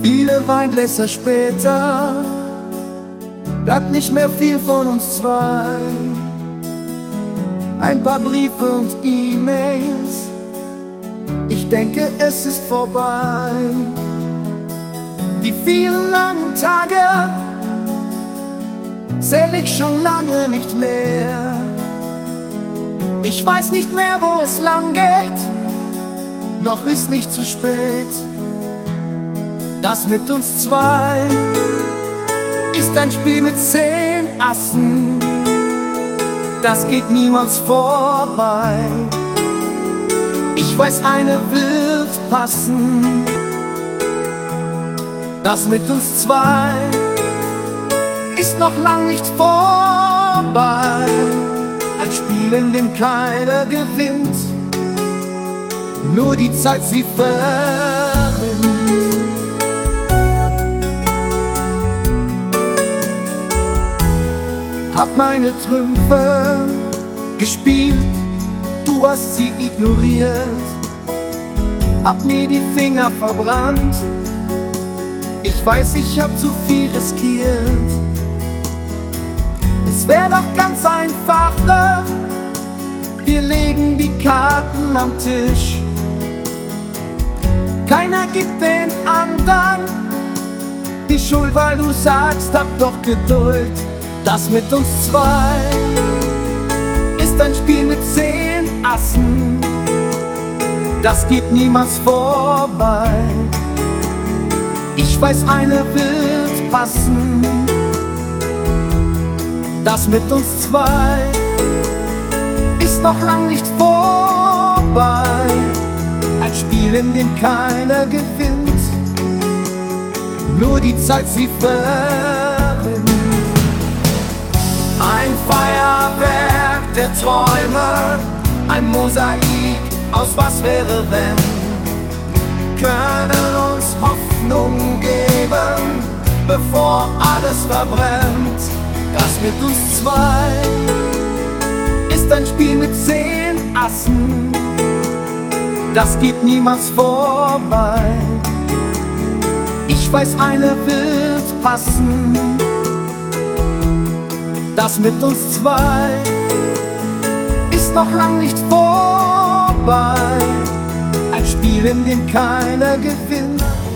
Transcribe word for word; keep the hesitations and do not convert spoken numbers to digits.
Viele Weingläser später bleibt nicht mehr viel von uns zwei. Ein paar Briefe und E-Mails, ich denke, es ist vorbei. Die vielen langen Tage zähl ich schon lange nicht mehr. Ich weiß nicht mehr, wo es lang geht, noch ist nicht zu spät. Das mit uns zwei ist ein Spiel mit zehn Assen, das geht niemals vorbei. Ich weiß, eine wird passen. Das mit uns zwei ist noch lang nicht vorbei. Ein Spiel, in dem keiner gewinnt, nur die Zeit sie verrinnt. Hab meine Trümpfe gespielt, du hast sie ignoriert. Hab mir die Finger verbrannt, ich weiß, ich hab zu viel riskiert. Es wär doch ganz einfacher, wir legen die Karten am Tisch. Keiner gibt den anderen die Schuld, weil du sagst, hab doch Geduld. Das mit uns zwei ist ein Spiel mit zehn Assen, das geht niemals vorbei. Ich weiß, eine wird passen. Das mit uns zwei ist noch lang nicht vorbei. Ein Spiel, in dem keiner gewinnt, nur die Zeit sie verrinnt. Ein Feuerwerk der Träume, ein Mosaik aus was wäre wenn. Können uns Hoffnung geben, bevor alles verbrennt. Das mit uns zwei ist ein Spiel mit zehn Assen, das geht niemals vorbei. Ich weiß, eine wird passen. Das mit uns zwei ist noch lang nicht vorbei. Ein Spiel, in dem keiner gewinnt,